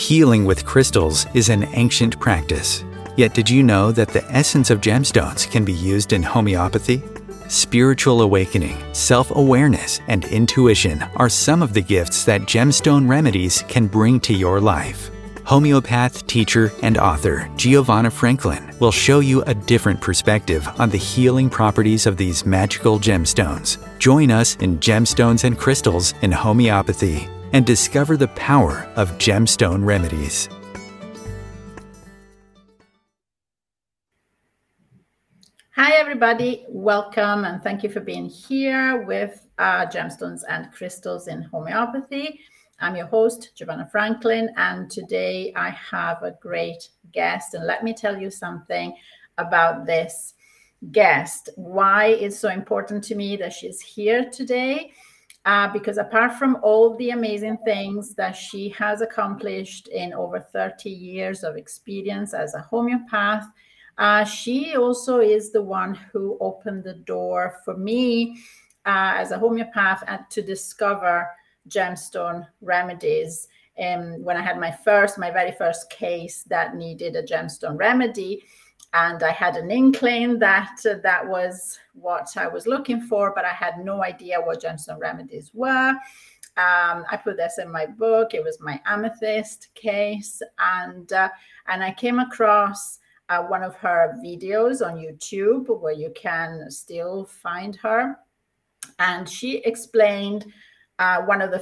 Healing with crystals is an ancient practice. Yet did you know that the essence of gemstones can be used in homeopathy? Spiritual awakening, self-awareness, and intuition are some of the gifts that gemstone remedies can bring to your life. Homeopath, teacher, and author Giovanna Franklin will show you a different perspective on the healing properties of these magical gemstones. Join us in Gemstones and Crystals in Homeopathy and discover the power of gemstone remedies. Hi everybody, welcome and thank you for being here with Gemstones and Crystals in Homeopathy. I'm your host, Giovanna Franklin, and today I have a great guest. And let me tell you something about this guest. Why it's so important to me that she's here today. Because apart from all the amazing things that she has accomplished in over 30 years of experience as a homeopath, she also is the one who opened the door for me as a homeopath and to discover gemstone remedies. When I had my very first case that needed a gemstone remedy, and I had an inkling that that was what I was looking for, but I had no idea what gemstone remedies were. I put this in my book. It was my amethyst case, and I came across one of her videos on YouTube where you can still find her, and she explained one of the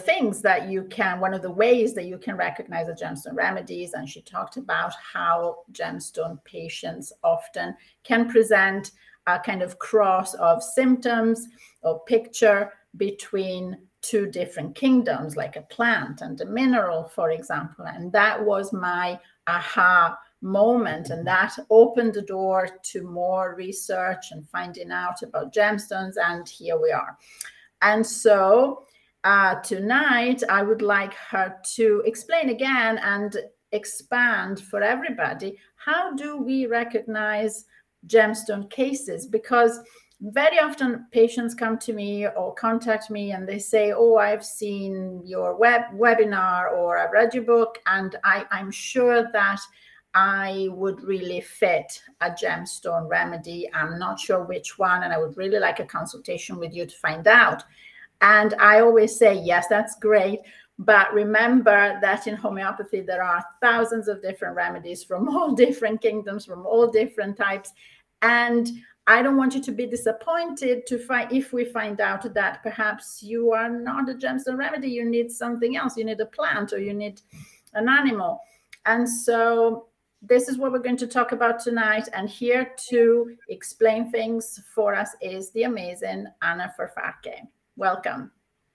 ways that you can recognize the gemstone remedies. And she talked about how gemstone patients often can present a kind of cross of symptoms or picture between two different kingdoms, like a plant and a mineral, for example. And that was my aha moment. And that opened the door to more research and finding out about gemstones. And here we are. And so tonight, I would like her to explain again and expand for everybody, how do we recognize gemstone cases? Because very often patients come to me or contact me and they say, oh, I've seen your webinar or I've read your book, and I'm sure that I would really fit a gemstone remedy. I'm not sure which one, and I would really like a consultation with you to find out. And I always say, yes, that's great. But remember that in homeopathy, there are thousands of different remedies from all different kingdoms, from all different types. And I don't want you to be disappointed if we find out that perhaps you are not a gemstone remedy, you need something else. You need a plant or you need an animal. And so this is what we're going to talk about tonight. And here to explain things for us is the amazing Anna Farfake. Welcome.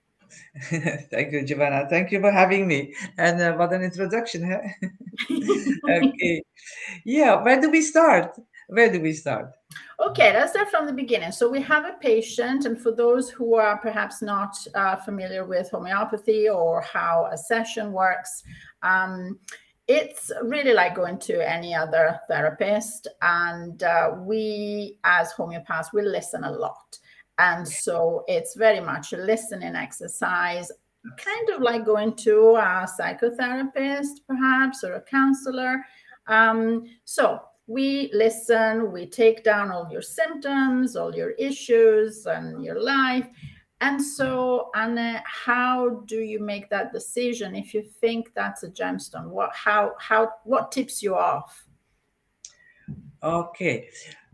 Thank you, Giovanna. Thank you for having me. And what an introduction, huh? Okay. Yeah, where do we start? Okay, let's start from the beginning. So we have a patient, and for those who are perhaps not familiar with homeopathy or how a session works, it's really like going to any other therapist. And we, as homeopaths, we listen a lot. And so it's very much a listening exercise, kind of like going to a psychotherapist, perhaps, or a counselor. So we listen, we take down all your symptoms, all your issues and your life. And so, Anna, how do you make that decision if you think that's a gemstone? What tips you off? Okay.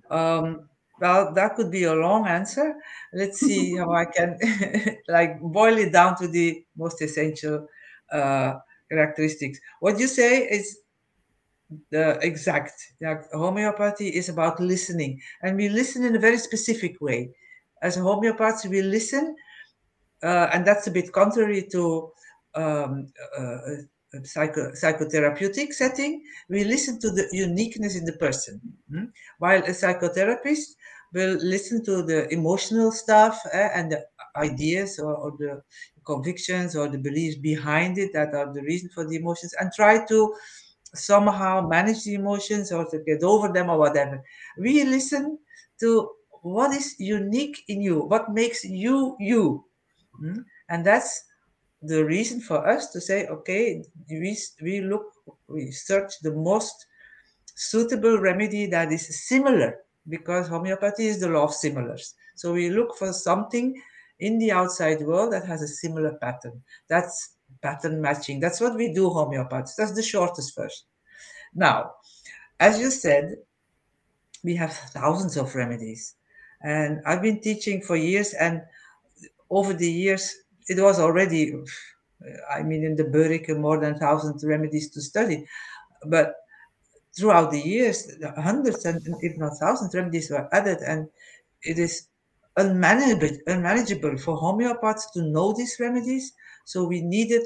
Well, that could be a long answer. Let's see how I can like boil it down to the most essential characteristics. What you say is the exact. Like, homeopathy is about listening, and we listen in a very specific way. As a homeopath, we listen, and that's a bit contrary to um, a psychotherapeutic setting. We listen to the uniqueness in the person, while a psychotherapist will listen to the emotional stuff and the ideas or the convictions or the beliefs behind it that are the reason for the emotions, and try to somehow manage the emotions or to get over them or whatever. We listen to what is unique in you, what makes you you. And that's the reason for us to say, okay, we look we search the most suitable remedy that is similar, because homeopathy is the law of similars. So we look for something in the outside world that has a similar pattern. That's pattern matching. That's what we do, homeopaths. That's the shortest version. Now, as you said, we have thousands of remedies. And I've been teaching for years, and over the years, it was already, I mean, in the Burike, more than 1,000 remedies to study. But throughout the years, hundreds and if not thousands remedies were added, and it is unmanageable for homeopaths to know these remedies. So we needed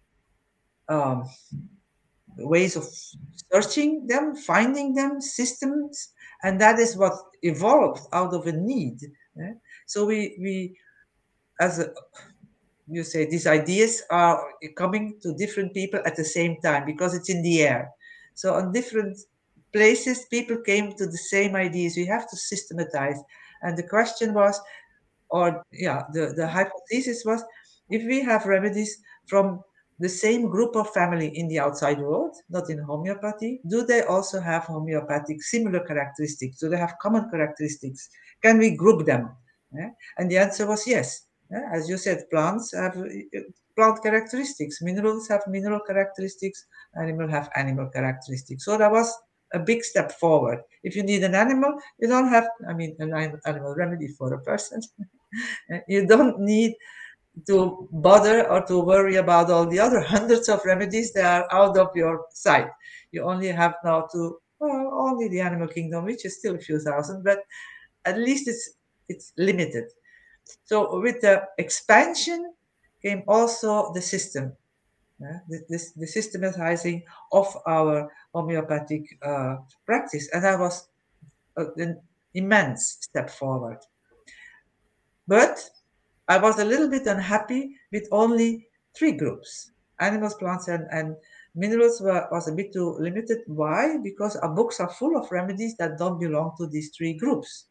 um, ways of searching them, finding them, systems, and that is what evolved out of a need. So we as a, you say, these ideas are coming to different people at the same time because it's in the air. So on different places, people came to the same ideas. We have to systematize. And the question was, or yeah, the hypothesis was, if we have remedies from the same group of family in the outside world, not in homeopathy, do they also have homeopathic similar characteristics? Do they have common characteristics? Can we group them? And the answer was yes. As you said, plants have plant characteristics, minerals have mineral characteristics, animal have animal characteristics. So that was a big step forward. If you need an animal, you don't have, I mean, an animal remedy for a person. You don't need to bother or to worry about all the other hundreds of remedies that are out of your sight. You only have now to, well, only the animal kingdom, which is still a few thousand, but at least it's limited. So with the expansion came also the system, the systematizing of our homeopathic practice, and that was an immense step forward. But I was a little bit unhappy with only 3 groups. Animals, plants, and minerals was a bit too limited. Why? Because our books are full of remedies that don't belong to these 3 groups.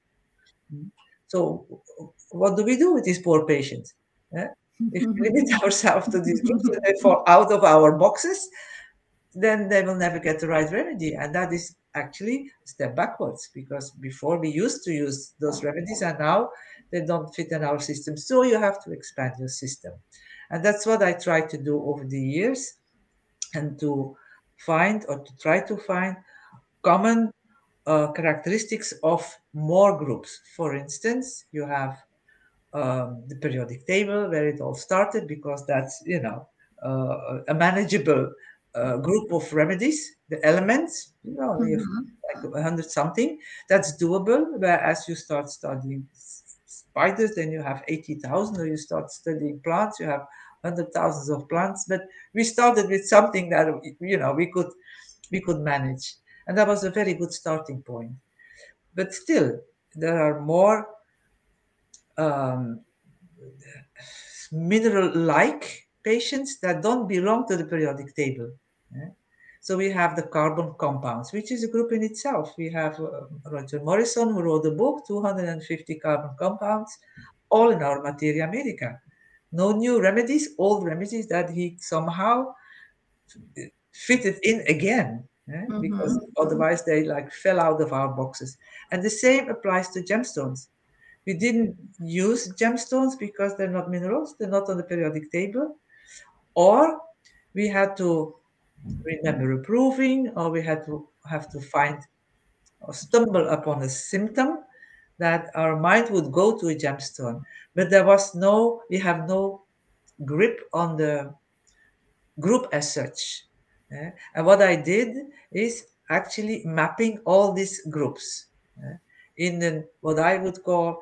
So what do we do with these poor patients? If we limit ourselves to these groups and they fall out of our boxes, then they will never get the right remedy. And that is actually a step backwards, because before we used to use those remedies and now they don't fit in our system. So you have to expand your system. And that's what I tried to do over the years, and to find, or to try to find, common characteristics of more groups. For instance, you have the periodic table where it all started, because that's, a manageable group of remedies. The elements, we have like 100 something. That's doable. Whereas you start studying spiders, then you have 80,000, or you start studying plants, you have 100,000 of plants. But we started with something that we could manage, and that was a very good starting point. But still, there are more mineral-like patients that don't belong to the periodic table. So we have the carbon compounds, which is a group in itself. We have Roger Morrison, who wrote a book, 250 carbon compounds, all in our Materia Medica. No new remedies, old remedies that he somehow fitted in again, because otherwise they fell out of our boxes. And the same applies to gemstones. We didn't use gemstones because they're not minerals, they're not on the periodic table, or we had to remember a proving, or we had to have to find or stumble upon a symptom that our mind would go to a gemstone. But we have no grip on the group as such. And what I did is actually mapping all these groups in what I would call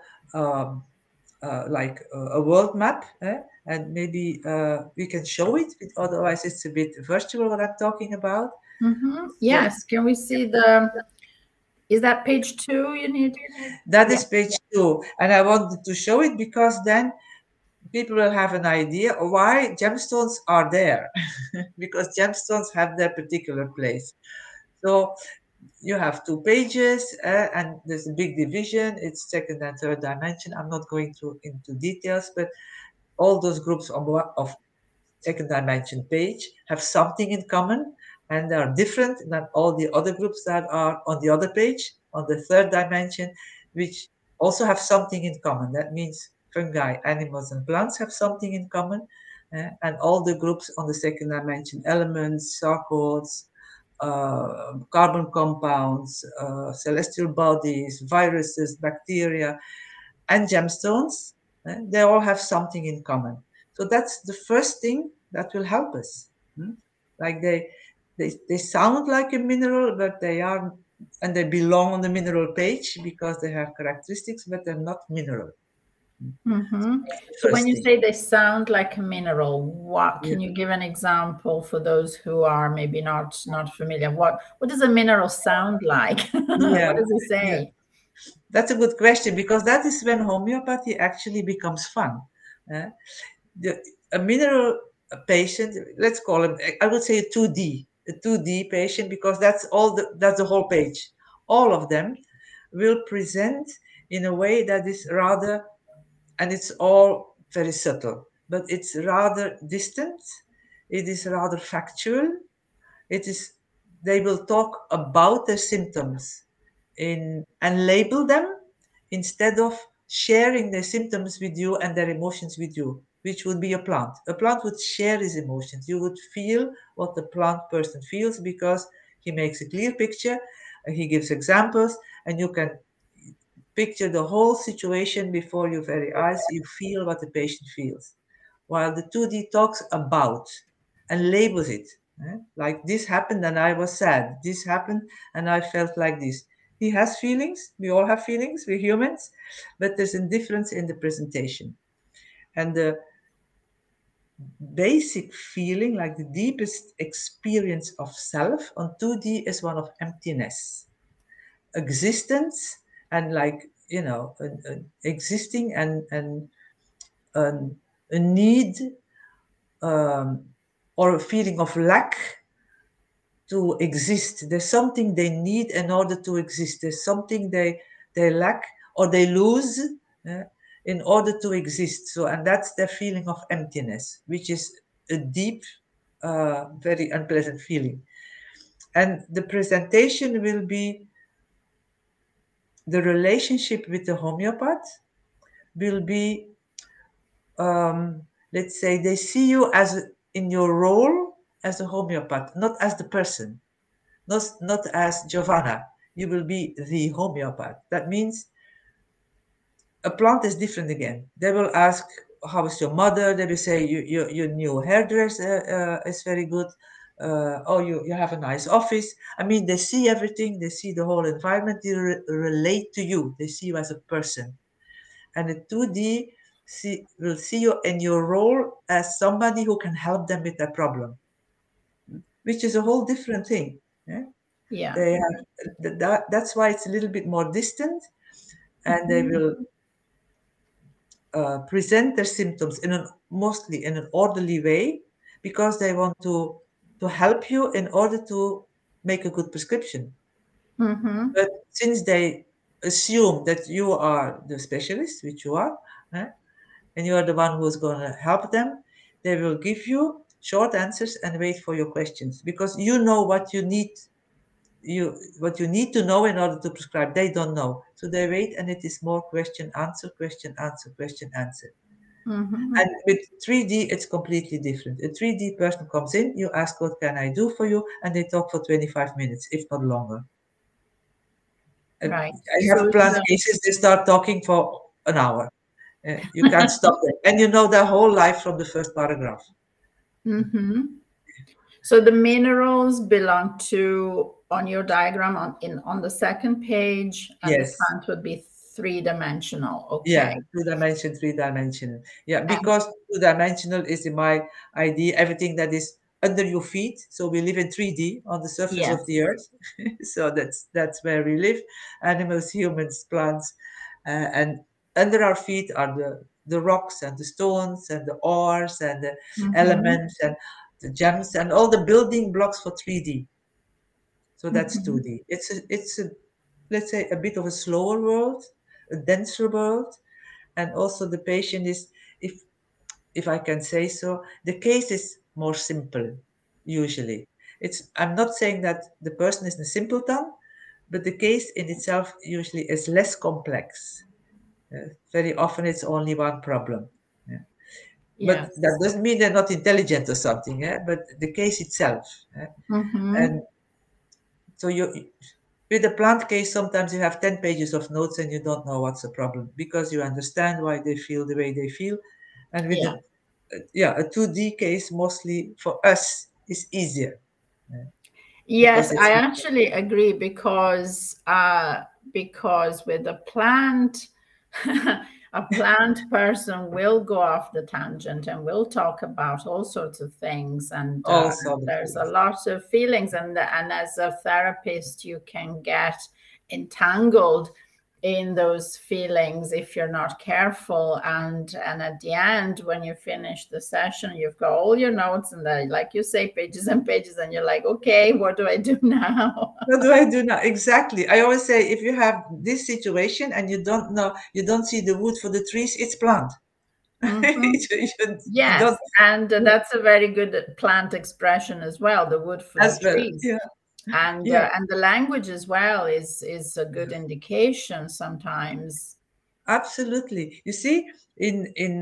a world map, and maybe we can show it. Otherwise, it's a bit virtual what I'm talking about. Yes, can we see is that page 2 you need? That is page 2, and I wanted to show it because then people will have an idea why gemstones are there, because gemstones have their particular place. So you have 2 pages, and there's a big division. It's second and third dimension. I'm not going into details, but all those groups of second dimension page have something in common. and they are different than all the other groups that are on the other page, on the third dimension, which also have something in common. That means fungi, animals, and plants have something in common, and all the groups on the second dimension, elements, sarcodes, carbon compounds, celestial bodies, viruses, bacteria, and gemstones, they all have something in common. So that's the first thing that will help us. Like they sound like a mineral, but they are, and they belong on the mineral page because they have characteristics, but they're not mineral. So when you say they sound like a mineral, what can you give an example for those who are maybe not familiar? What does a mineral sound like? What does it say? Yeah. That's a good question, because that is when homeopathy actually becomes fun. A mineral patient, let's call him, I would say a 2D patient, because that's the whole page. All of them will present in a way that is rather, and it's all very subtle, but it's rather distant. It is rather factual. They will talk about their symptoms and label them, instead of sharing their symptoms with you and their emotions with you, which would be a plant. A plant would share his emotions. You would feel what the plant person feels, because he makes a clear picture, he gives examples, and you can picture the whole situation before your very eyes. You feel what the patient feels. While the 2D talks about and labels it. Like, this happened and I was sad. This happened and I felt like this. He has feelings. We all have feelings. We're humans. But there's a difference in the presentation. And the basic feeling, like the deepest experience of self on 2D, is one of emptiness, existence, and like, existing and a need, or a feeling of lack to exist. There's something they need in order to exist. There's something they lack or they lose in order to exist. So, and that's their feeling of emptiness, which is a deep, very unpleasant feeling. And the presentation will be the relationship with the homeopath will be, let's say, they see you as in your role as a homeopath, not as the person, not as Giovanna. You will be the homeopath. That means a plant is different again. They will ask, how is your mother? They will say, your new hairdresser is very good. Oh, you have a nice office. I mean, they see everything. They see the whole environment. They relate to you. They see you as a person. And the 2D will see you in your role as somebody who can help them with their problem, which is a whole different thing. Yeah. They have, that's why it's a little bit more distant, and they will present their symptoms mostly in an orderly way, because they want to help you in order to make a good prescription. But since they assume that you are the specialist, which you are, and you are the one who's going to help them, they will give you short answers and wait for your questions, because you know what you need to know in order to prescribe. They don't know, so they wait, and it is more question answer, question answer, question answer. And with 3D, it's completely different. A 3D person comes in, you ask, what can I do for you, and they talk for 25 minutes, if not longer. Right. I have plant cases, they start talking for an hour. You can't stop them, and you know their whole life from the first paragraph. So the minerals belong to, on your diagram on the second page, and yes, the plant would be 3-dimensional. Okay. Yeah, 3-dimensional. Yeah, because 2-dimensional is, in my idea, everything that is under your feet. So we live in 3D on the surface of the earth. So that's where we live: animals, humans, plants, and under our feet are the rocks and the stones and the ores and the elements and the gems and all the building blocks for 3D. So that's 2D. It's a, let's say, a bit of a slower world, a denser world, and also the patient is, if I can say so, the case is more simple usually. I'm not saying that the person is a simpleton, but the case in itself usually is less complex. Very often it's only one problem. Yeah. But Yes. that doesn't mean they're not intelligent or something, but the case itself. And so with the plant case, sometimes you have 10 pages of notes and you don't know what's the problem because you understand why they feel the way they feel. And with a 2D case, mostly for us, is easier. Yes, I actually agree because with a plant, a plant person will go off the tangent and will talk about all sorts of things, and there's a lot of feelings, and as a therapist, you can get entangled in those feelings if you're not careful, and at the end, when you finish the session, you've got all your notes and like you say, pages and pages, and you're like, okay, what do I do now? What do I do now? Exactly. I always say, if you have this situation and you don't know, you don't see the wood for the trees, it's plant. Yes, and that's a very good plant expression as well, the wood for the trees. Yeah. And the language as well is a good indication sometimes. Absolutely. You see, in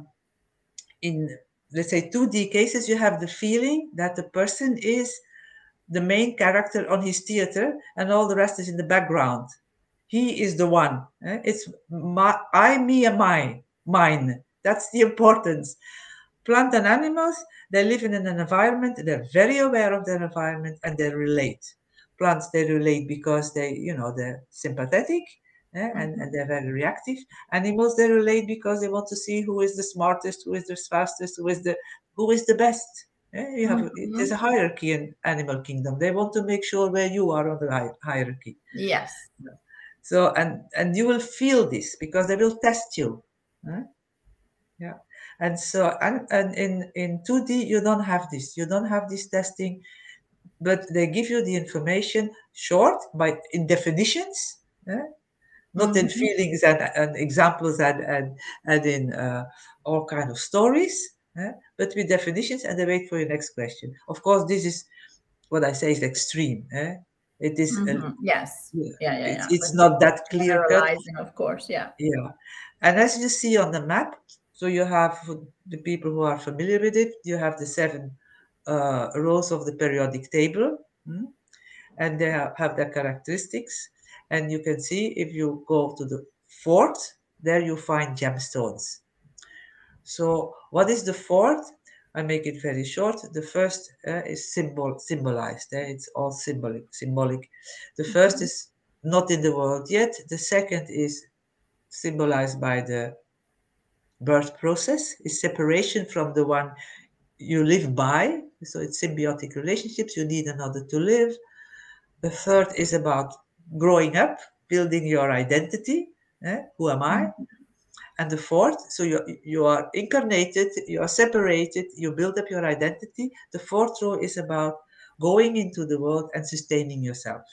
let's say 2D cases, you have the feeling that the person is the main character on his theater and all the rest is in the background. He is the one. It's I, me, and mine. That's the importance. Plant and animals, they live in an environment, they're very aware of their environment and they relate. Plants, they relate because they're sympathetic and they're very reactive. Animals, they relate because they want to see who is the smartest, who is the fastest, who is the best. There's a hierarchy in animal kingdom. They want to make sure where you are on the hierarchy. Yes. So and you will feel this because they will test you. Yeah. And so and in 2D you don't have this. You don't have this testing, but they give you the information short in definitions, not in feelings and examples and in all kind of stories, but with definitions, and they wait for your next question. Of course, this is what I say is extreme. It is yes, It's not that clear cut. Of course, yeah. And as you see on the map, so you have, the people who are familiar with it, you have the 7 rows of the periodic table, and they have their characteristics. And you can see if you go to the 4th, there you find gemstones. So what is the 4th? I make it very short. The first is symbolized. It's all symbolic. The first is not in the world yet. The second is symbolized by the birth process, is separation from the one you live by. So it's symbiotic relationships. You need another to live. The third is about growing up, building your identity. Who am I? And the fourth, so you are incarnated, you are separated, you build up your identity. The 4th row is about going into the world and sustaining yourself.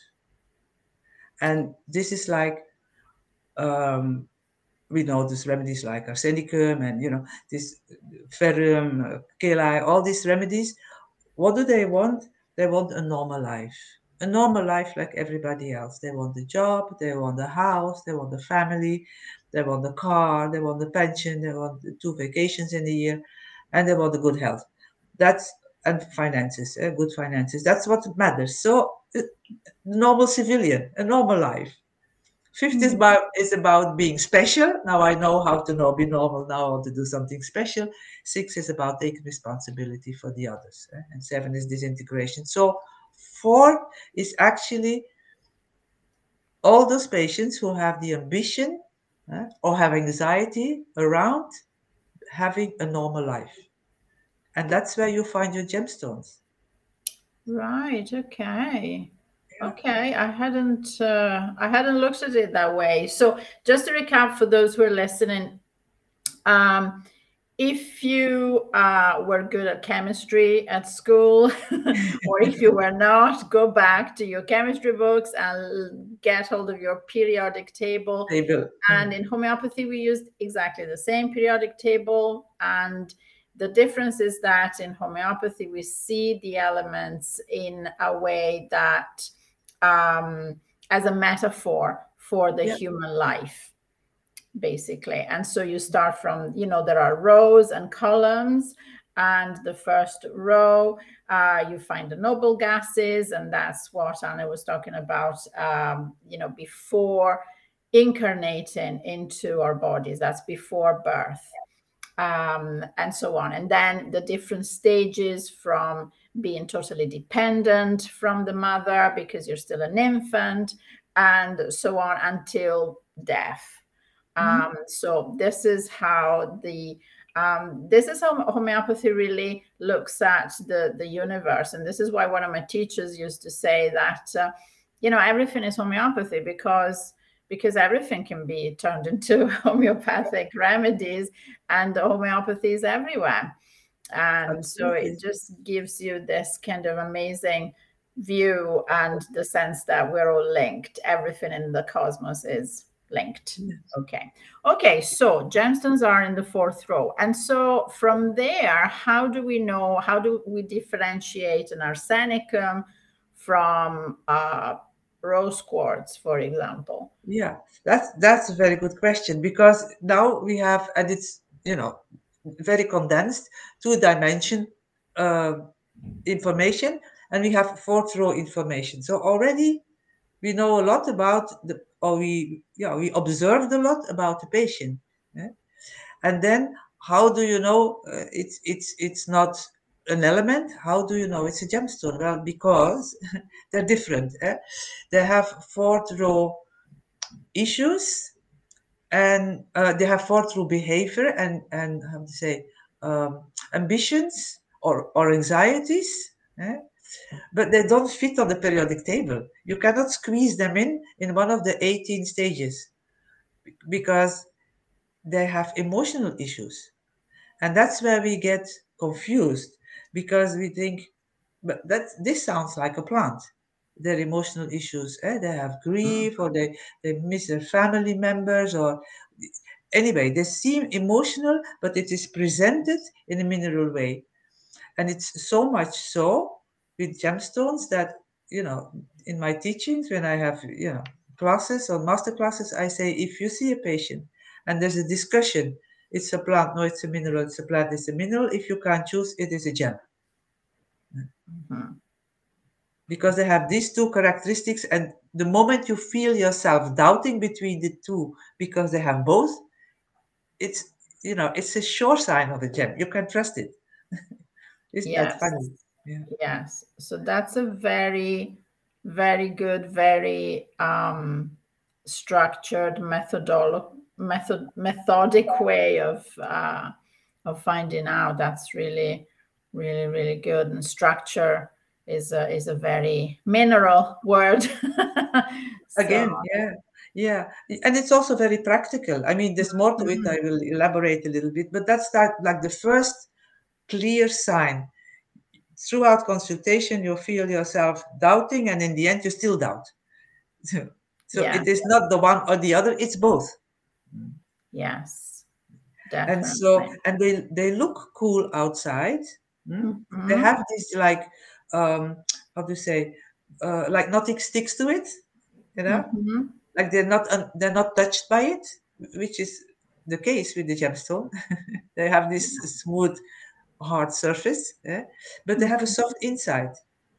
And this is like, we know these remedies like arsenicum and, this ferrum, kali, all these remedies. What do they want? They want a normal life. A normal life like everybody else. They want a job, they want a house, they want a family, they want a car, they want a pension, they want 2 vacations in a year, and they want a good health. And finances, good finances. That's what matters. So, normal civilian, a normal life. 5th is about being special. Now I know how to be normal. Now I want to do something special. 6 is about taking responsibility for the others. And 7 is disintegration. So 4 is actually all those patients who have the ambition or have anxiety around having a normal life. And that's where you find your gemstones. Right. Okay. Okay, I hadn't looked at it that way. So just to recap for those who are listening, if you were good at chemistry at school, or if you were not, go back to your chemistry books and get hold of your periodic table. And in homeopathy, we used exactly the same periodic table, and the difference is that in homeopathy, we see the elements in a way that as a metaphor for the human life, basically. And so you start from, there are rows and columns, and the first row, you find the noble gases, and that's what Anna was talking about, before incarnating into our bodies. That's before birth, and so on. And then the different stages from being totally dependent from the mother because you're still an infant, and so on until death. So this is how homeopathy really looks at the universe. And this is why one of my teachers used to say that, everything is homeopathy because everything can be turned into homeopathic remedies, and the homeopathy is everywhere. And so it just gives you this kind of amazing view and the sense that we're all linked. Everything in the cosmos is linked. Okay, so gemstones are in the fourth row. And so from there, how do we differentiate an arsenicum from rose quartz, for example? Yeah, that's a very good question, because now we have, and it's very condensed, 2-dimension information, and we have fourth row information. So already we know a lot about we observed a lot about the patient, and then how do you know it's not an element? How do you know it's a gemstone? Well, because they're different. They have fourth row issues, and they have fourth row behavior and how to say ambitions or anxieties. But they don't fit on the periodic table. You cannot squeeze them in one of the 18 stages because they have emotional issues. And that's where we get confused, because we think, but this sounds like a plant. Their emotional issues, they have grief, or they miss their family members, or anyway, they seem emotional, but it is presented in a mineral way. And it's so much so with gemstones that, in my teachings, when I have, classes or master classes, I say, if you see a patient and there's a discussion, it's a plant, no, it's a mineral, it's a plant, it's a mineral. If you can't choose, it is a gem. Because they have these two characteristics, and the moment you feel yourself doubting between the two because they have both, it's a sure sign of a gem. You can trust it. Isn't that funny? Yeah. Yes. So that's a very, very good, very structured, methodic way of finding out. That's really, really, really good. And structure is a very mineral word. Again, yeah, and it's also very practical. I mean, there's more to it. I will elaborate a little bit, but that's like the first clear sign. Throughout consultation, you feel yourself doubting, and in the end, you still doubt. So it is not the one or the other; it's both. Yes, definitely. And they look cool outside. They have this like how to say like nothing sticks to it, like they're not touched by it, which is the case with the gemstone. They have this smooth, hard surface, but they have a soft inside.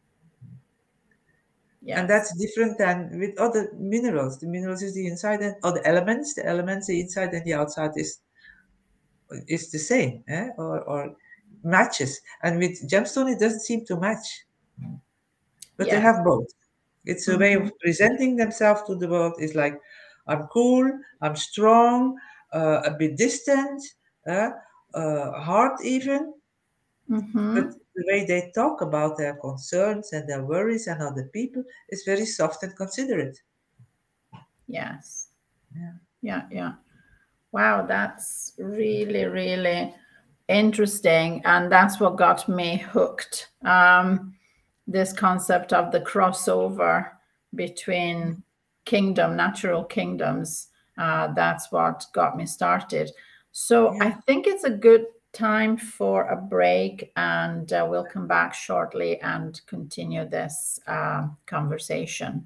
And that's different than with other minerals. The minerals is the inside, or the elements, the inside and the outside is the same, or matches. And with gemstone, it doesn't seem to match. But they have both. It's a way of presenting themselves to the world. It's like, I'm cool, I'm strong, a bit distant, hard even. But the way they talk about their concerns and their worries and other people is very soft and considerate. Yes. Yeah. Wow, that's really, really interesting. And that's what got me hooked. This concept of the crossover between natural kingdoms, that's what got me started. So I think it's a good time for a break, and we'll come back shortly and continue this conversation.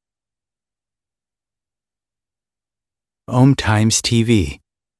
Om Times TV.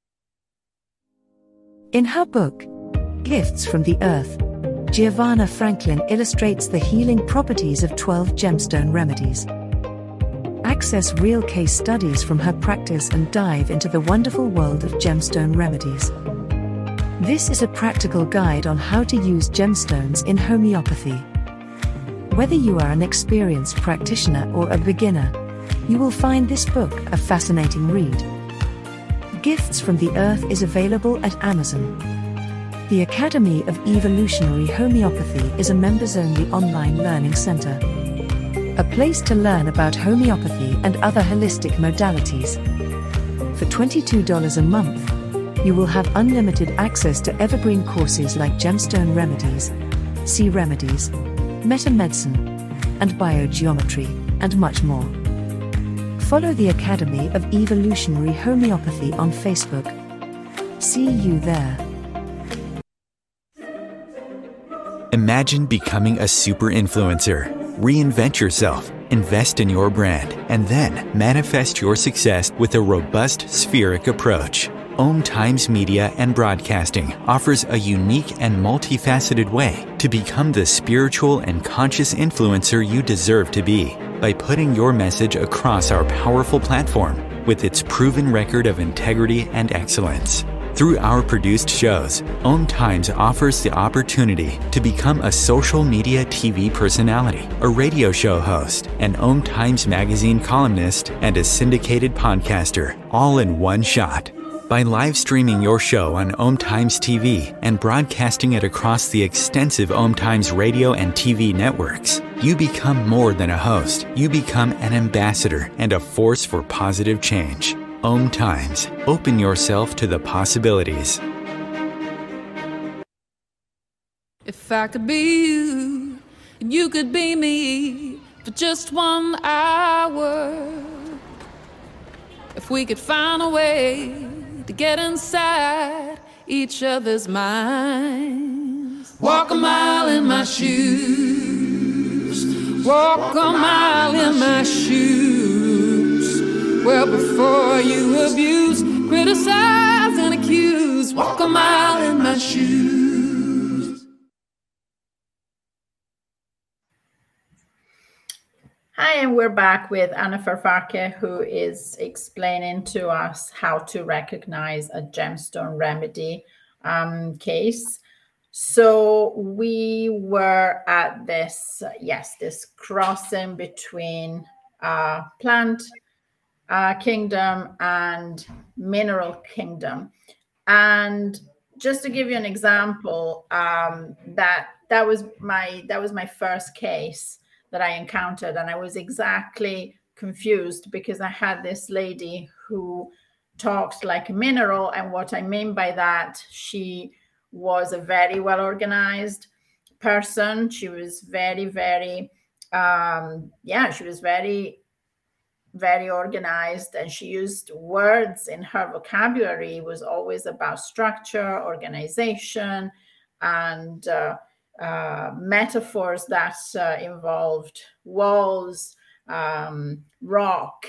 In her book, Gifts from the Earth, Giovanna Franklin illustrates the healing properties of 12 gemstone remedies. Access real case studies from her practice and dive into the wonderful world of gemstone remedies. This is a practical guide on how to use gemstones in homeopathy. Whether you are an experienced practitioner or a beginner, you will find this book a fascinating read. Gifts from the Earth is available at Amazon. The Academy of Evolutionary Homeopathy is a members-only online learning center. A place to learn about homeopathy and other holistic modalities. For $22 a month, you will have unlimited access to evergreen courses like Gemstone Remedies, Sea Remedies, Metamedicine, and Biogeometry, and much more. Follow the Academy of Evolutionary Homeopathy on Facebook. See you there. Imagine becoming a super influencer. Reinvent yourself, invest in your brand, and then manifest your success with a robust spheric approach. Om Times Media and Broadcasting offers a unique and multifaceted way to become the spiritual and conscious influencer you deserve to be by putting your message across our powerful platform with its proven record of integrity and excellence. Through our produced shows, Om Times offers the opportunity to become a social media TV personality, a radio show host, an Om Times magazine columnist, and a syndicated podcaster, all in one shot. By live streaming your show on Om Times TV and broadcasting it across the extensive Om Times radio and TV networks, you become more than a host. You become an ambassador and a force for positive change. Om Times. Open yourself to the possibilities. If I could be you, and you could be me for just 1 hour. If we could find a way to get inside each other's minds. Walk a mile in my shoes. Walk a mile in my shoes. Well, before you abuse, criticize and accuse, walk a mile in my shoes. Hi, and we're back with Anna Farfarke, who is explaining to us how to recognize a gemstone remedy case. So we were at this crossing between plant kingdom and mineral kingdom. And just to give you an example, that was my first case that I encountered, and I was exactly confused because I had this lady who talked like a mineral, and what I mean by that, she was a very well organized person. She was very, very she was very, very organized, and she used words in her vocabulary. It was always about structure, organization, and metaphors that involved walls, rock.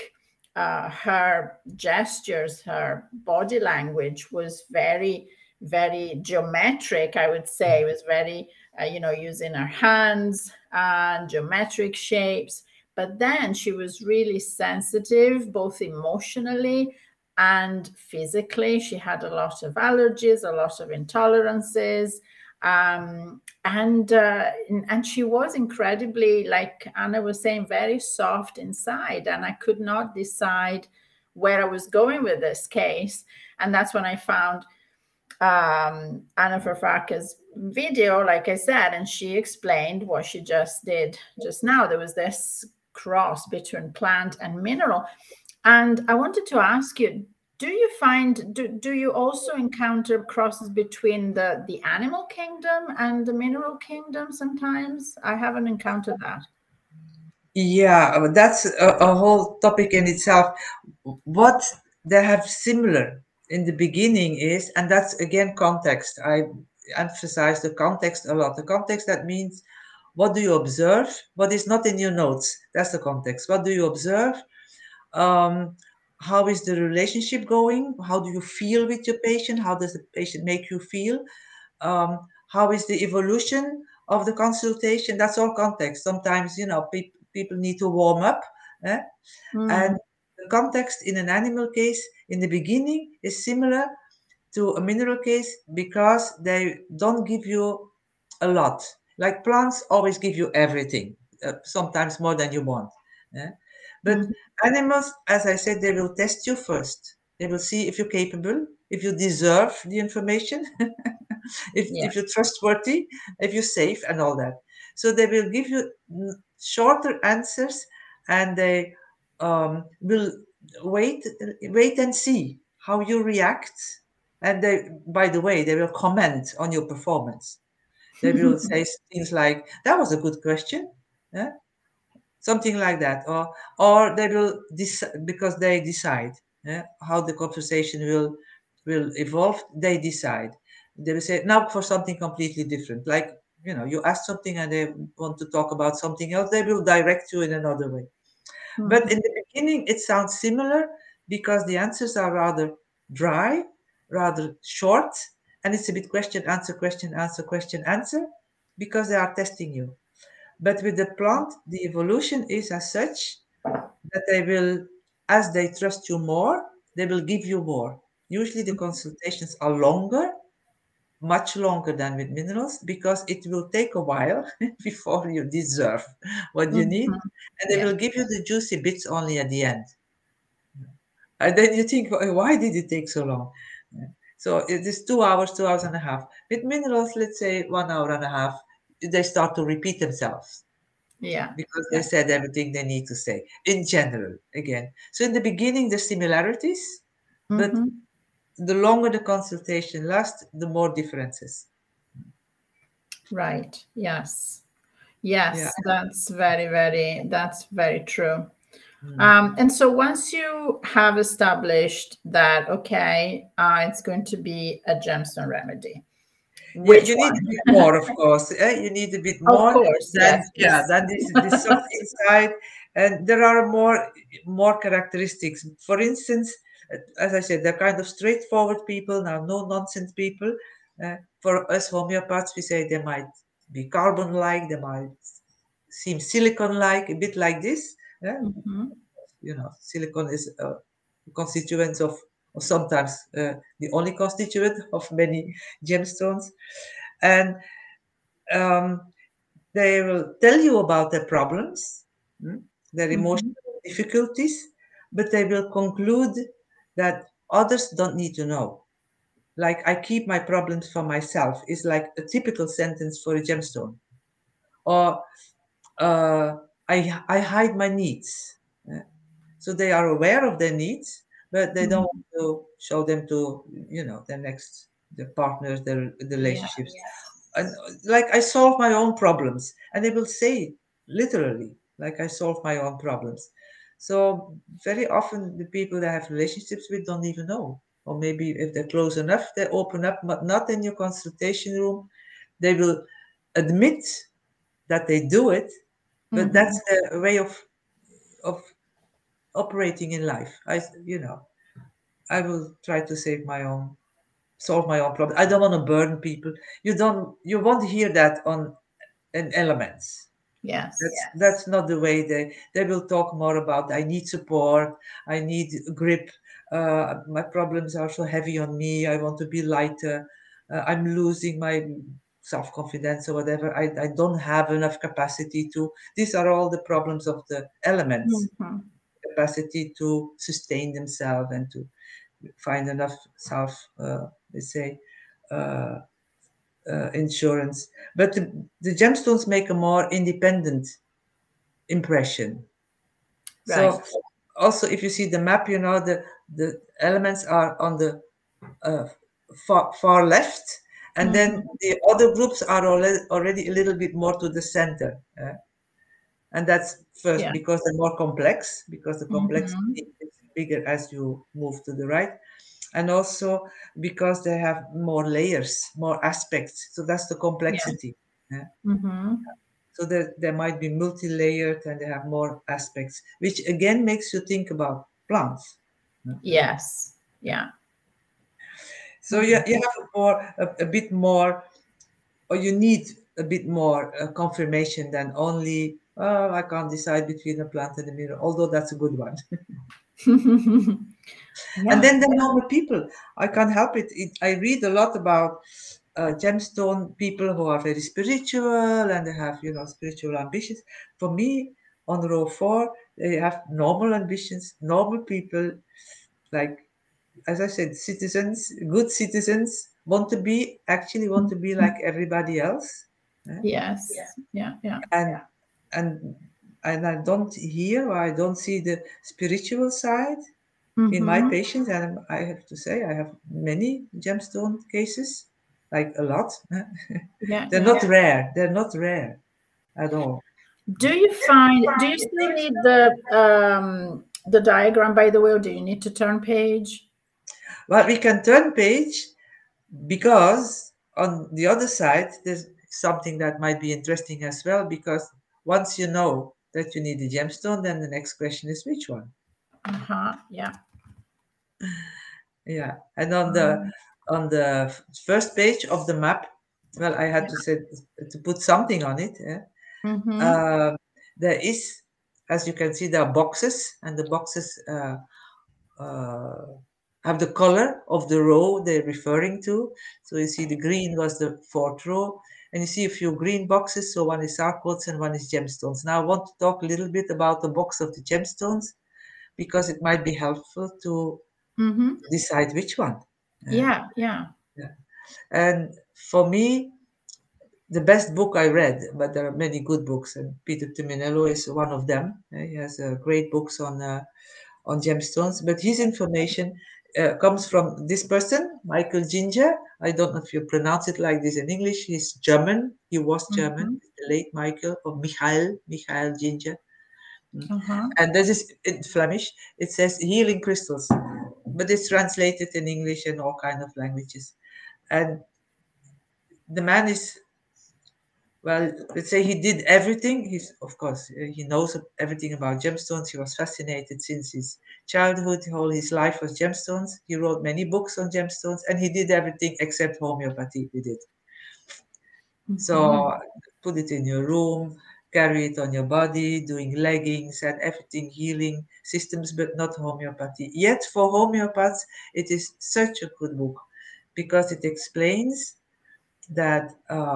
Her gestures, her body language was very, very geometric, I would say. It was very, using her hands and geometric shapes. But then she was really sensitive, both emotionally and physically. She had a lot of allergies, a lot of intolerances. And she was incredibly, like Anna was saying, very soft inside. And I could not decide where I was going with this case. And that's when I found Anna Farfarke's video, like I said, and she explained what she just did just now. There was this cross between plant and mineral. And I wanted to ask you, do you also encounter crosses between the animal kingdom and the mineral kingdom sometimes? I haven't encountered that. Yeah, that's a whole topic in itself. What they have similar, in the beginning is, and that's again context. I emphasize the context a lot. The context, that means, what do you observe? What is not in your notes? That's the context. What do you observe? How is the relationship going? How do you feel with your patient? How does the patient make you feel? How is the evolution of the consultation? That's all context. Sometimes, people need to warm up. And the context in an animal case in the beginning is similar to a mineral case because they don't give you a lot. Like plants always give you everything, sometimes more than you want. But animals, as I said, they will test you first. They will see if you're capable, if you deserve the information, if you're trustworthy, if you're safe, and all that. So they will give you shorter answers, and they will wait and see how you react. And they, by the way, they will comment on your performance. They will say things like, "That was a good question," something like that, or they will because they decide how the conversation will evolve. They decide. They will say now for something completely different. Like, you ask something and they want to talk about something else. They will direct you in another way. But in the beginning, it sounds similar because the answers are rather dry, rather short, and it's a bit question, answer, question, answer, question, answer, because they are testing you. But with the plant, the evolution is as such that they will, as they trust you more, they will give you more. Usually the consultations are longer, much longer than with minerals, because it will take a while before you deserve what you need. And they will give you the juicy bits only at the end. And then you think, why did it take so long? So it is 2 hours, 2 hours and a half. With minerals, let's say 1 hour and a half, they start to repeat themselves. Because they said everything they need to say in general again. So in the beginning, the similarities, but the longer the consultation lasts, the more differences. Right. Yes. That's very true. And so once you have established that, okay, it's going to be a gemstone remedy. Which you need a bit more, of course. You need a bit more. Of course, than this soft inside, and there are more characteristics. For instance, as I said, they're kind of straightforward people, now no nonsense people. For us homeopaths, we say they might be carbon-like, they might seem silicon-like, a bit like this. Silicon is a constituent of, or sometimes the only constituent of many gemstones. And they will tell you about their problems, their emotional difficulties, but they will conclude that others don't need to know. Like, I keep my problems for myself is like a typical sentence for a gemstone. Or I hide my needs. So they are aware of their needs, but they don't want to show them to, their partners, their relationships. And like, I solve my own problems, and they will say literally, like, I solve my own problems. So very often the people they have relationships with don't even know, or maybe if they're close enough, they open up, but not in your consultation room. They will admit that they do it, but that's their way of operating in life. I will try to solve my own problem. I don't want to burden people. You won't hear that in Elements. That's not the way they will talk more about, I need support, I need grip, my problems are so heavy on me, I want to be lighter, I'm losing my self-confidence or whatever, I don't have enough capacity to. These are all the problems of the Elements. Capacity to sustain themselves and to find enough insurance. But the gemstones make a more independent impression. So also, if you see the map, the Elements are on the far left, and then the other groups are already a little bit more to the center. And that's first because they're more complex, because the complexity is bigger as you move to the right. and also because they have more layers, more aspects. So that's the complexity. Yeah. So there might be multi-layered and they have more aspects, which again makes you think about plants. Yes. Yeah. So you have a bit more, or you need a bit more confirmation than only, oh, I can't decide between a plant and a mineral, although that's a good one. And then the normal people, I can't help it. I read a lot about gemstone people who are very spiritual and they have, spiritual ambitions. For me, on row 4, they have normal ambitions, normal people, like, as I said, citizens, good citizens, want to be like everybody else. Yes. Yeah. And I don't hear, or I don't see the spiritual side in my patients, and I have to say I have many gemstone cases, like a lot. They're not rare. They're not rare at all. Do you still need the diagram, by the way, or do you need to turn page? Well, we can turn page because on the other side there's something that might be interesting as well, because once you know that you need a gemstone, then the next question is which one. Yeah. And on the first page of the map, well, I had to say to put something on it. There is, as you can see, there are boxes, and the boxes have the color of the row they're referring to. So you see the green was the 4th row, and you see a few green boxes. So one is sarcodes and one is gemstones. Now I want to talk a little bit about the box of the gemstones, because it might be helpful to decide which one. Yeah. And for me, the best book I read, but there are many good books, and Peter Tuminello is one of them. He has great books on gemstones, but his information comes from this person, Michael Ginger. I don't know if you pronounce it like this in English. He's German. He was German, the late Michael, or Michael Ginger. And this is in Flemish. It says healing crystals, but it's translated in English and all kind of languages. And the man is, well, let's say he did everything. Of course, he knows everything about gemstones. He was fascinated since his childhood. All his life was gemstones. He wrote many books on gemstones, and he did everything except homeopathy with it. So put it in your room, carry it on your body, doing leggings and everything, healing systems, but not homeopathy. Yet for homeopaths, it is such a good book, because it explains that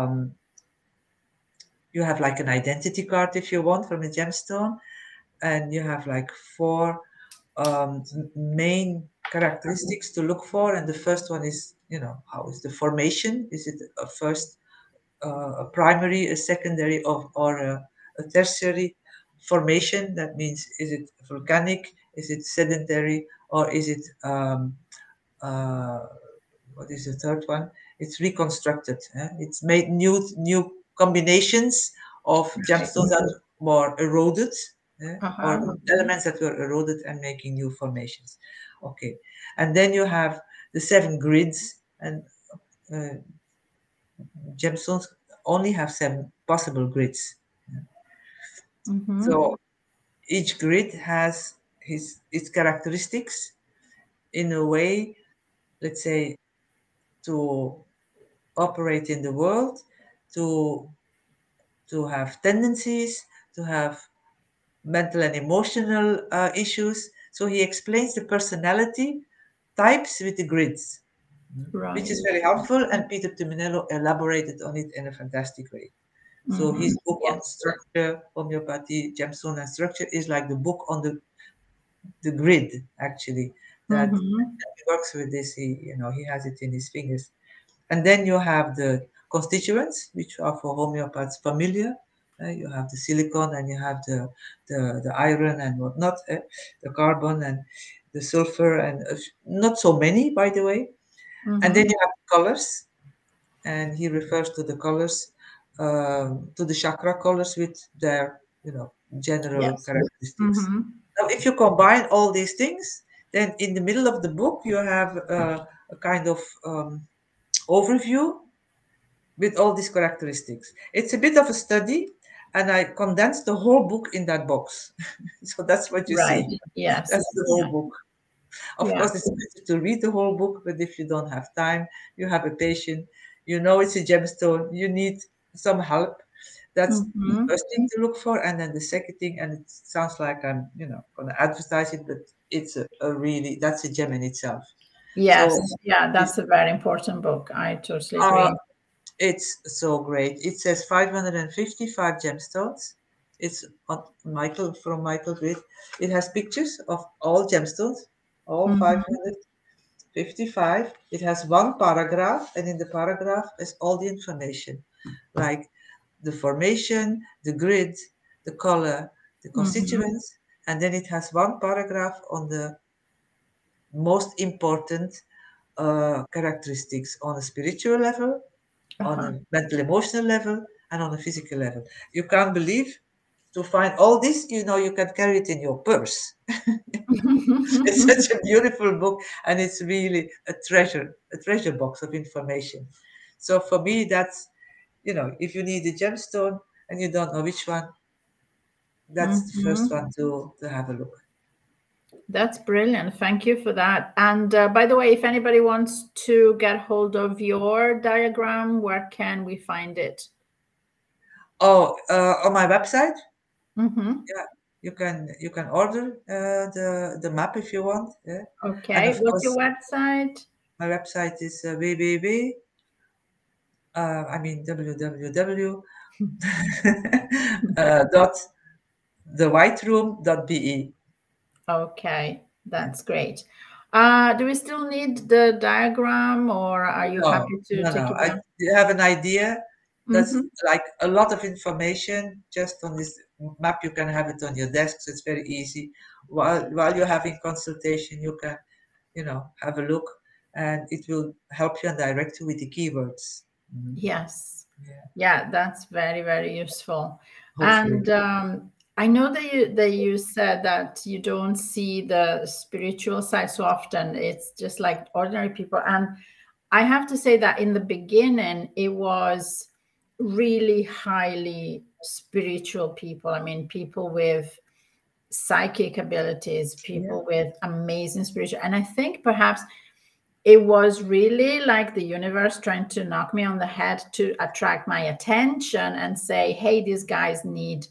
you have like an identity card, if you want, from a gemstone, and you have like 4 main characteristics to look for. And the first one is, how is the formation? Is it a first, a primary, a secondary, or a tertiary formation? That means, is it volcanic? Is it sedentary? Or is it, what is the third one? It's reconstructed. It's made new combinations of gemstones that were eroded, or elements that were eroded and making new formations. Okay. And then you have the 7 grids, and gemstones only have 7 possible grids. So each grid has its characteristics in a way, let's say, to operate in the world, to have tendencies, to have mental and emotional issues. So he explains the personality types with the grids, which is very helpful. And Peter Tuminello elaborated on it in a fantastic way. So his book on structure, homeopathy, gemstone and structure is like the book on the grid, actually, that he works with this. He has it in his fingers. And then you have the constituents, which are for homeopaths familiar. You have the silicon, and you have the iron and whatnot, the carbon and the sulfur, and not so many, by the way. And then you have colors, and he refers to the colors, to the chakra colors with their general characteristics. Now, if you combine all these things, Then in the middle of the book, you have a kind of overview with all these characteristics. It's a bit of a study, and I condensed the whole book in that box. So that's what you Right. see. Yes. That's the whole book. Of Yeah. course, it's better to read the whole book, but if you don't have time, you have a patient, you know it's a gemstone, you need some help. That's the first thing to look for. And then the second thing, and it sounds like I'm, going to advertise it, but it's a really, that's a gem in itself. Yes. So Yeah, that's a very important book. I totally agree. it's so great. It says 555 gemstones. It's on from Michael Grid. It has pictures of all gemstones, all 555. It has one paragraph, and in the paragraph is all the information, like the formation, the grid, the color, the constituents, and then it has one paragraph on the most important characteristics on a spiritual level, on a mental emotional level, and on a physical level. You can't believe to find all this, you can carry it in your purse. It's such a beautiful book, and it's really a treasure box of information. So for me, that's, if you need a gemstone and you don't know which one, that's the first one to have a look. That's brilliant. Thank you for that. And by the way, if anybody wants to get hold of your diagram, where can we find it? Oh, on my website. Mm-hmm. Yeah, you can order the map if you want. Yeah. Okay. What's your website? My website is www. www. Dot thewhiteroom.be. Okay, that's great. Do we still need the diagram, or are you happy to take it down? You have an idea. That's like a lot of information just on this map. You can have it on your desk, so it's very easy. While you're having consultation, you can, have a look, and it will help you and direct you with the keywords. Yes. Yeah, that's very, very useful. Hopefully. And I know that you said that you don't see the spiritual side so often. It's just like ordinary people. And I have to say that in the beginning, it was really highly spiritual people. I mean, people with psychic abilities, people with amazing spiritual. And I think perhaps it was really like the universe trying to knock me on the head to attract my attention and say, hey, these guys need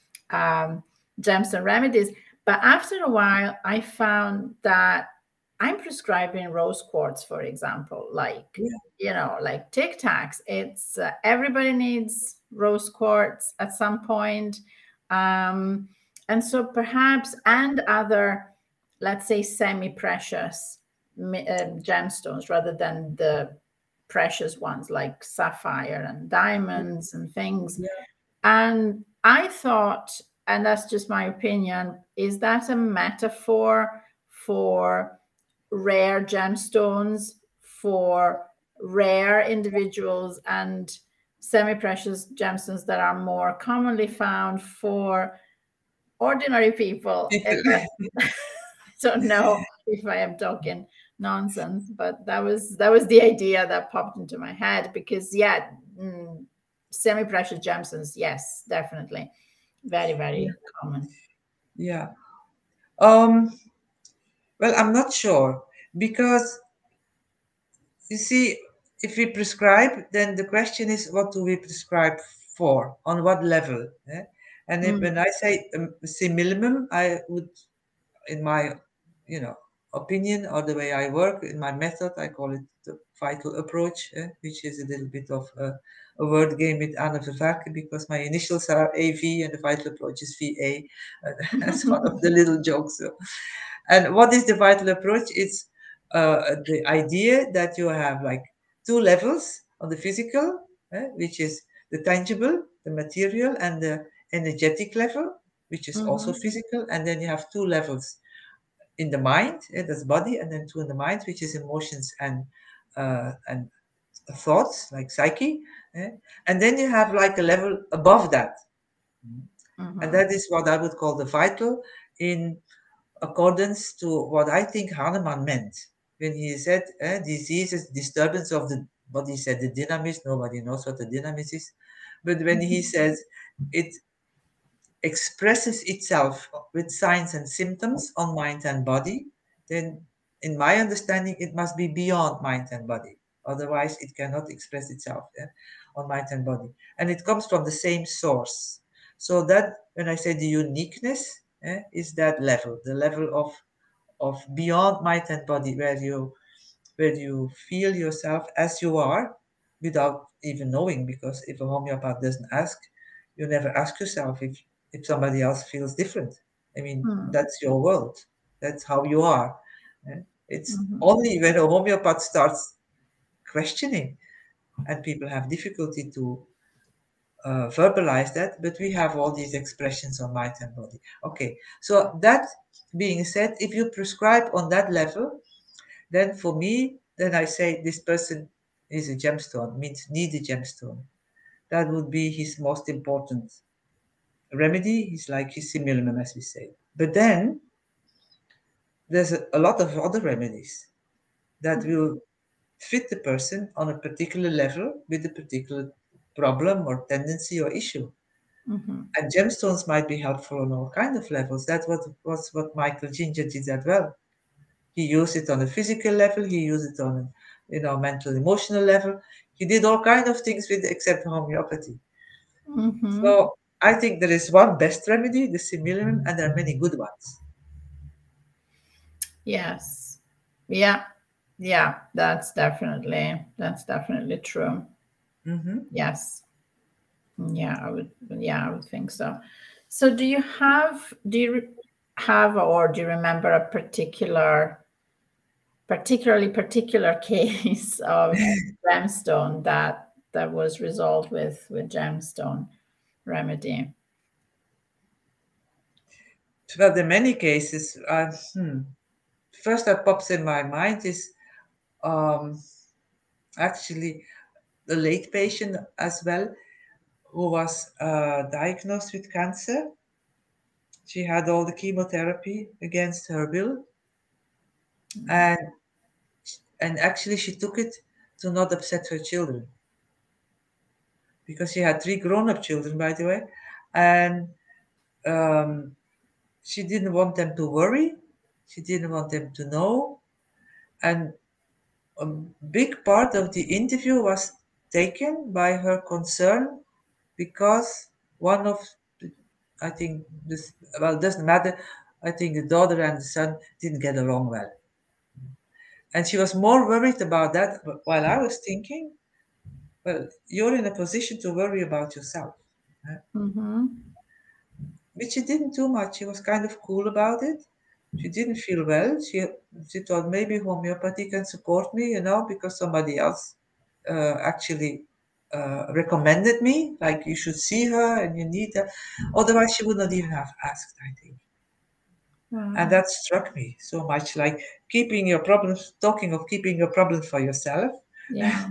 gemstone remedies. But after a while, I found that I'm prescribing rose quartz, for example, like Tic Tacs. It's everybody needs rose quartz at some point. And so perhaps, and other, let's say, semi-precious gemstones rather than the precious ones like sapphire and diamonds and things. And I thought, and that's just my opinion, is that a metaphor for rare gemstones, for rare individuals, and semi-precious gemstones that are more commonly found for ordinary people? I don't know if I am talking nonsense, but that was the idea that popped into my head, because semi-precious gemstones, yes, definitely, very, very common. Yeah. Well, I'm not sure, because you see, if we prescribe, then the question is, what do we prescribe for? On what level? And when I say minimum, I would, in my, opinion, or the way I work, in my method, I call it the vital approach, which is a little bit of a word game with Anne Vervaeke, because my initials are AV and the vital approach is VA. That's one of the little jokes. And what is the vital approach? It's the idea that you have like two levels on the physical, which is the tangible, the material, and the energetic level, which is also physical. And then you have two levels in the mind, that's body, and then two in the mind, which is emotions and thoughts, like psyche. And then you have like a level above that. And that is what I would call the vital in accordance to what I think Hahnemann meant when he said disease is disturbance of the body. He said the dynamis. Nobody knows what the dynamis is, but when he says it expresses itself with signs and symptoms on mind and body, then in my understanding, it must be beyond mind and body. Otherwise, it cannot express itself on mind and body. And it comes from the same source. So that when I say the uniqueness is that level, the level of beyond mind and body, where you feel yourself as you are without even knowing, because if a homeopath doesn't ask, you never ask yourself if somebody else feels different. I mean, that's your world. That's how you are. It's only when a homeopath starts questioning and people have difficulty to verbalize that, but we have all these expressions on mind and body. Okay, so that being said, if you prescribe on that level, then for me, then I say this person is a gemstone, means need a gemstone. That would be his most important remedy. He's like his simillimum, as we say. But then there's a lot of other remedies that will fit the person on a particular level with a particular problem or tendency or issue. And gemstones might be helpful on all kinds of levels. That's was what Michael Ginger did that well. He used it on a physical level. He used it on a mental, emotional level. He did all kinds of things with except homeopathy. So I think there is one best remedy, the simillimum, and there are many good ones. Yes. Yeah. Yeah. That's definitely true. Yes. Yeah, I would think so. So do you have or do you remember a particular case of gemstone that was resolved with gemstone remedy? Well, there are many cases. First that pops in my mind is actually the late patient as well, who was diagnosed with cancer. She had all the chemotherapy against her will, and actually she took it to not upset her children, because she had 3 grown-up children, by the way, and she didn't want them to worry. She didn't want them to know, and a big part of the interview was taken by her concern because one of I think this, well, it doesn't matter. I think the daughter and the son didn't get along well. And she was more worried about that, while I was thinking, well, you're in a position to worry about yourself. But she didn't do much. She was kind of cool about it. She didn't feel well. She thought maybe homeopathy can support me, because somebody else actually recommended me, like you should see her and you need her. Otherwise, she would not even have asked, I think. And that struck me so much, like talking of keeping your problems for yourself. Yeah.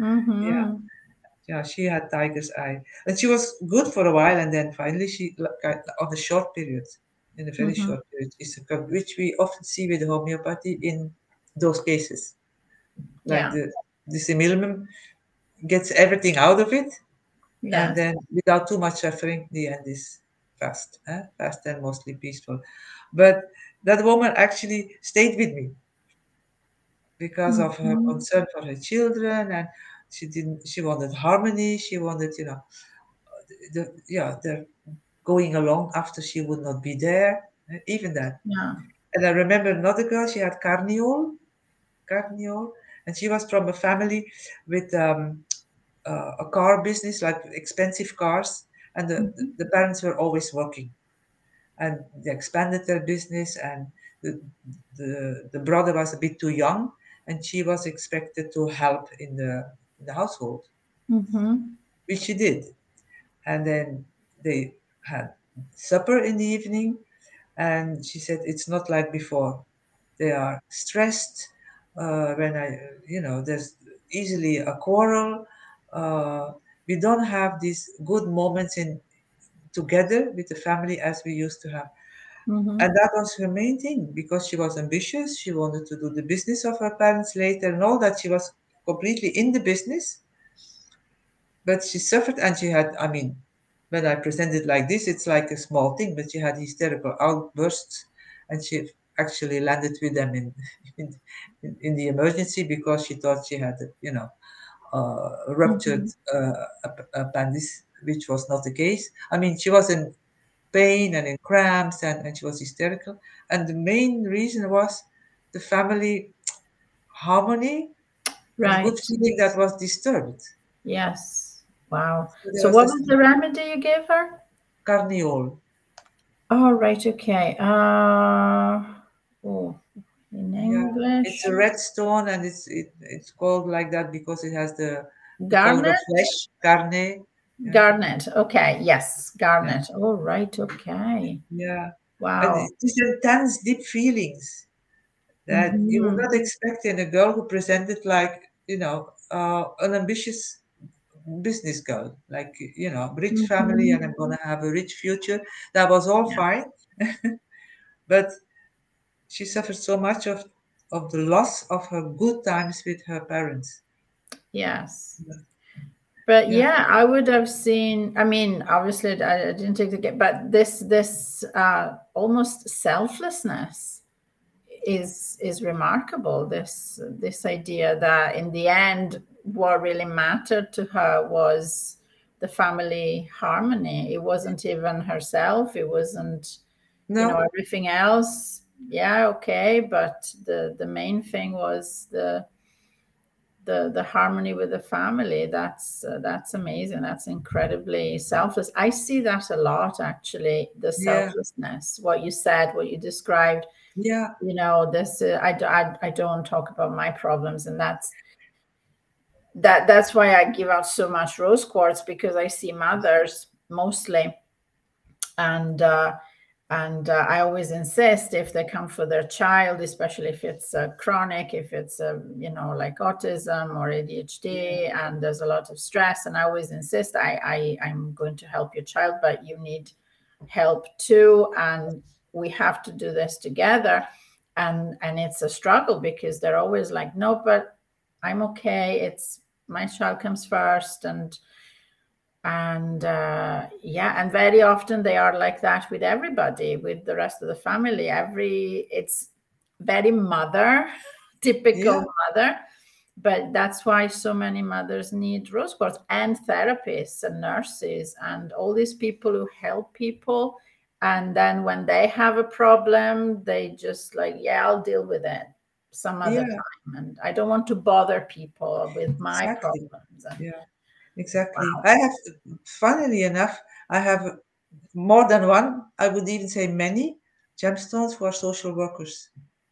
Yeah, she had tiger's eye. And she was good for a while, and then finally she, on a short period, in a very short period, which we often see with homeopathy in those cases. Like the simillimum gets everything out of it, and then without too much suffering, the end is fast and mostly peaceful. But that woman actually stayed with me because of her concern for her children, and she wanted harmony. She wanted, they're going along after she would not be there, even that. And I remember another girl, she had carniole, and she was from a family with a car business, like expensive cars, and the parents were always working, and they expanded their business, and the brother was a bit too young, and she was expected to help in the household, which she did. And then they had supper in the evening, and she said it's not like before. They are stressed when there's easily a quarrel. We don't have these good moments together with the family as we used to have. And that was her main thing, because she was ambitious. She wanted to do the business of her parents later and all that. She was completely in the business. But she suffered, and she had, I mean, when I present it like this, it's like a small thing, but she had hysterical outbursts, and she actually landed with them in the emergency because she thought she had, a ruptured appendix, which was not the case. I mean, she was in pain and in cramps, and she was hysterical. And the main reason was the family harmony, the Right. good feeling that was disturbed. Yes. Wow. So there So was what this was the remedy you gave her? carniol. Oh, right. Okay. Oh, in Yeah, English, it's a red stone, and it's called like that because it has the color garnet. of flesh, carne. Yeah, Garnet. Okay. Yes, yeah, garnet. Oh, right. Okay. yeah. And Wow. these intense, deep feelings that you would not expect in a girl who presented like, an ambitious business girl, like, rich family, and I'm gonna have a rich future. That was all Yeah. fine, but she suffered so much of the loss of her good times with her parents. Yes. But Yeah, yeah, I would have seen. I mean, obviously, I didn't take the get, but this almost selflessness is remarkable. This idea that in the end, what really mattered to her was the family harmony. It wasn't even herself. It wasn't, no, everything else. Yeah, okay, but the main thing was the harmony with the family. That's amazing. That's incredibly selfless. I see that a lot, actually, the yeah, selflessness, what you said, what you described. yeah, This I don't talk about my problems, and that's why I give out so much rose quartz, because I see mothers mostly, and I always insist, if they come for their child, especially if it's chronic, if it's like autism or ADHD, and there's a lot of stress, and I always insist, I'm going to help your child, but you need help too, and we have to do this together. And it's a struggle, because they're always like, no, but I'm okay, it's my child comes first, and yeah, and very often they are like that with everybody, with the rest of the family. It's very typical yeah, mother. But that's why so many mothers need rose quartz, and therapists and nurses and all these people who help people. And then when they have a problem, they just like, yeah, I'll deal with it some other yeah, time, and I don't want to bother people with my exactly. problems. Yeah, exactly. Wow. I have, funnily enough, I have more than one, I would even say many, gemstones for social workers.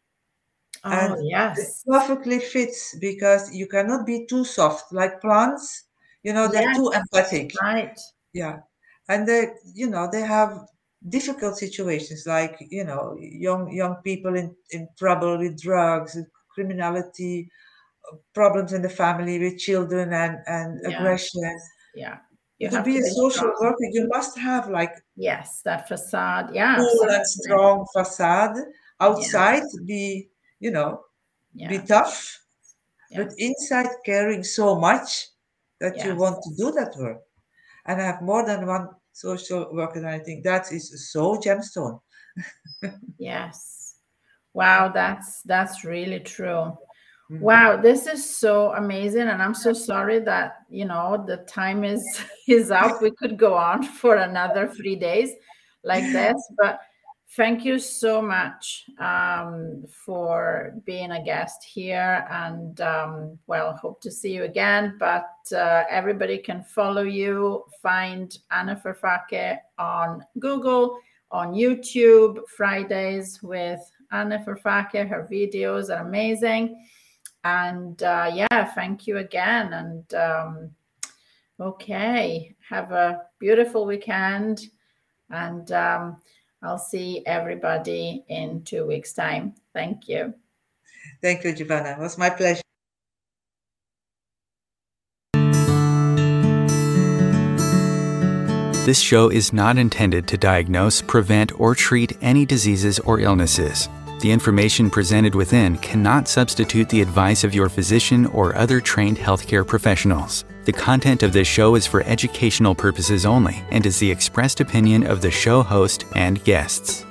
And Oh, it yes. perfectly fits because you cannot be too soft. Like plants, they're Yes, too empathic. right. Yeah. And they have difficult situations, like, young people in trouble with drugs, criminality, problems in the family with children, and Yes. aggression. Yeah. You To have be to a be social strong. worker, you must have like Yes, that facade. Yeah, cool and absolutely. strong facade. Yeah. Outside, you know, be Yes. tough, but Yes. inside caring so much that you Yes. want to do that work. And I have more than one social worker, and I think that is so gemstone. Yes. Wow, that's really true. Mm. Wow, this is so amazing, and I'm so sorry that the time is is up. We could go on for another 3 days like this, but thank you so much for being a guest here, and well, hope to see you again. But everybody can follow you, find Anna Vervaeke on Google, on YouTube, Fridays with Anna Vervaeke. Her videos are amazing. And yeah, thank you again. And okay, have a beautiful weekend. And I'll see everybody in 2 weeks' time. Thank you. Thank you, Giovanna. It was my pleasure. This show is not intended to diagnose, prevent, or treat any diseases or illnesses. The information presented within cannot substitute the advice of your physician or other trained healthcare professionals. The content of this show is for educational purposes only and is the expressed opinion of the show host and guests.